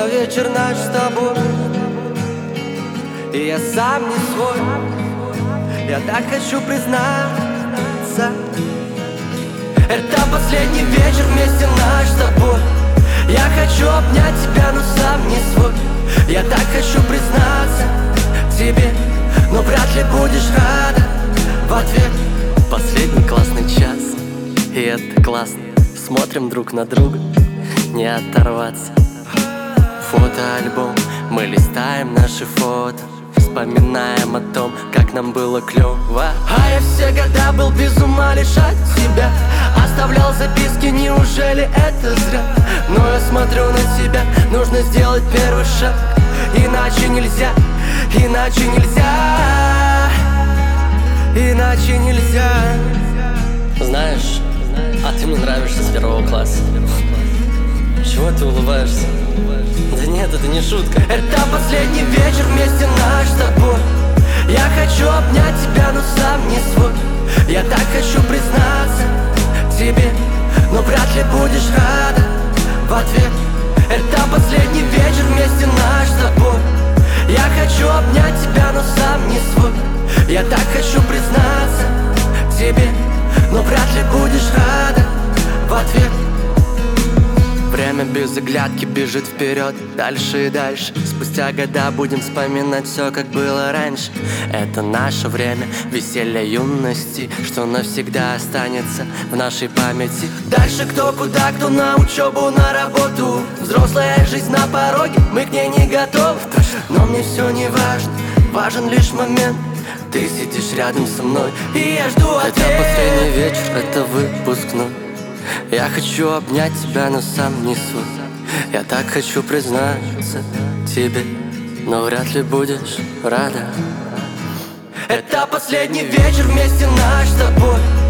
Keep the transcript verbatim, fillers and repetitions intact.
Это вечер наш с тобой, и я сам не свой. Я так хочу признаться. Это последний вечер вместе наш с тобой. Я хочу обнять тебя, но сам не свой. Я так хочу признаться тебе, но вряд ли будешь рада в ответ. Последний классный час, и это классно. Смотрим друг на друга, не оторваться. Фотоальбом, мы листаем наши фото, вспоминаем о том, как нам было клёво. А я все года был без ума лишь от тебя. Оставлял записки, неужели это зря? Но я смотрю на тебя, нужно сделать первый шаг. Иначе нельзя, иначе нельзя, иначе нельзя. Знаешь, а ты мне нравишься с первого класса. Чего ты улыбаешься? Да нет, это не шутка. Это последний вечер вместе наш с тобой. Я хочу обнять тебя, но сам не свой. Я так хочу признаться тебе, но вряд ли будешь рада в ответ. Это последний вечер вместе наш с тобой. Я хочу обнять тебя, но сам не свой. Я так хочу признаться тебе, но вряд ли будешь рада в ответ. Время без оглядки бежит вперед, дальше и дальше. Спустя года будем вспоминать все, как было раньше. Это наше время веселья юности, что навсегда останется в нашей памяти. Дальше кто куда, кто на учебу, на работу. Взрослая жизнь на пороге, мы к ней не готовы. Но мне все не важно, важен лишь момент. Ты сидишь рядом со мной, и я жду ответ. Это последний вечер, это выпускной. Я хочу обнять тебя, но сам не свой. Я так хочу признаться тебе, но вряд ли будешь рада. Это последний вечер вместе наш с тобой.